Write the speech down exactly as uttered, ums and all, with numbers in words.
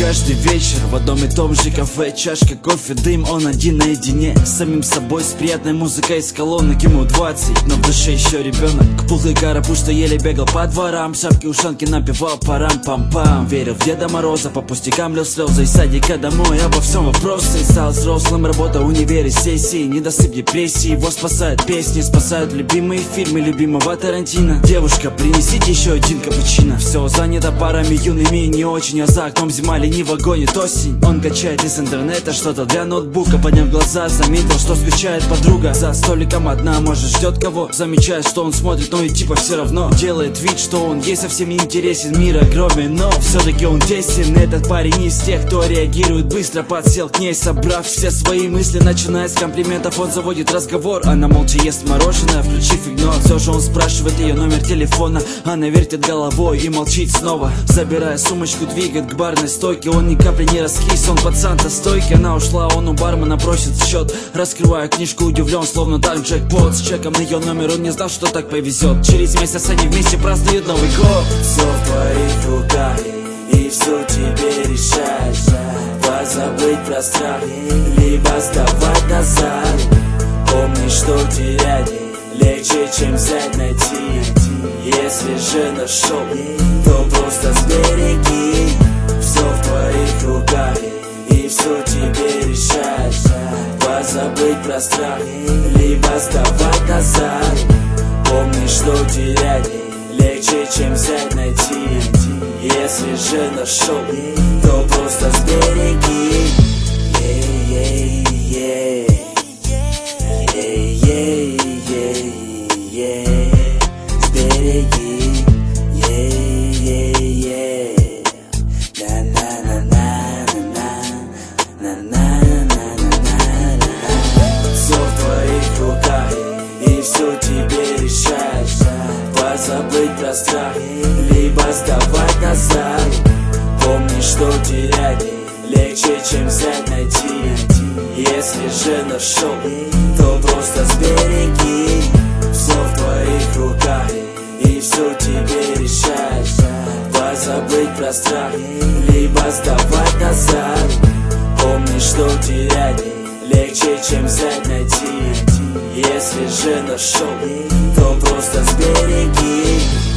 каждый вечер в одном и том же кафе. Чашка кофе, дым, он один наедине с самим собой, с приятной музыкой из колонок. Ему двадцать, но в душе еще ребенок. Пухлый карапуз, что еле бегал по дворам, шапки-ушанки напевал парам-пам-пам. Верил в Деда Мороза, по пустякам лил слезы из садика домой. Обо всем вопросы, стал взрослым, работа, универ и сессии. Недосып, депрессии, его спасают песни, спасают любимые фильмы любимого Тарантино. Девушка, принесите еще один капучино. Все занято парами юными и не очень, а за окном зима лениво гонит осень. Он качает из интернета что-то для ноутбука, подняв глаза, заметил, что скучает подруга. За столиком одна, может ждет кого, замечает, что он смотрит, но и типа все равно делает вид, что он ей совсем не интересен. Мир огромен, но все-таки он тесен. Этот парень не из тех, кто реагирует быстро, подсел к ней, собрав все свои мысли. Начиная с комплиментов, он заводит разговор. Она молча ест мороженое, включив игнор. Все же он спрашивает ее номер телефона, она вертит головой и молчит снова. Забирая сумочку, двигает к барной стойке. Он ни капли не раскис, он пацан-то стойкий. Она ушла, он у бармена просит счет. Раскрывая книжку, удивлен, словно там джекпот. С чеком на ее номер, он не знал, что так повезет. Через месяц они вместе празднуют Новый год. Все в твоих руках, и все тебе решать. Позабыть про страх, либо сдавать назад. Помни, что терять легче, чем взять, найти. Если же нашел, то просто сбереги. Все в твоих руках, и все тебе решать. Позабыть про страх, либо сдавать назад. Помни, что терять легче, чем взять, найти. Если же нашел, то просто сбереги. Yeah, yeah, yeah, yeah, yeah. Сбереги. Yeah, yeah, yeah. На-на-на-на-на-на-на-на-на-на-на. Все в твоих руках, и все тебе решать. Позабыть про страх, либо сдавать назад. Помни, что терять легче, чем взять, найти. Если же нашел, то просто сбереги. Все в твоих руках, и все тебе решать. Позабыть про страх, либо сдавать назад. Помни, что терять легче, чем взять, найти. Если же нашел, то просто сбереги.